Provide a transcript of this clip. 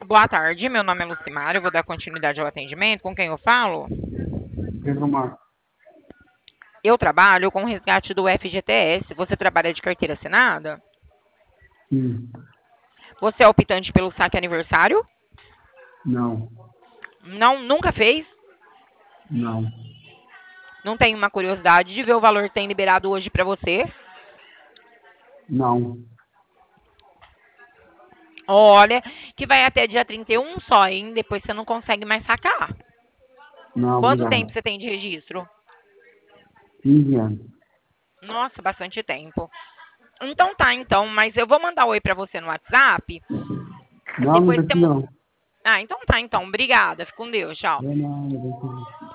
Boa tarde, meu nome é Lucimar, eu vou dar continuidade ao atendimento. Com quem eu falo? Pedro Marco. Eu trabalho com o resgate do FGTS. Você trabalha de carteira assinada? Sim. Você é optante pelo saque aniversário? Não. Não, nunca fez? Não. Não tem uma curiosidade de ver o valor que tem liberado hoje para você? Não. Olha, que vai até dia 31 só, hein? Depois você não consegue mais sacar. Não, Quanto tempo obrigado. você tem de registro? 15 anos. Nossa, bastante tempo. Então tá, então, mas eu vou mandar oi para você no WhatsApp. Não, não Depois precisa temos. não. Ah, então tá, então. Obrigada. Fica com Deus. Tchau. Não, não, não precisa.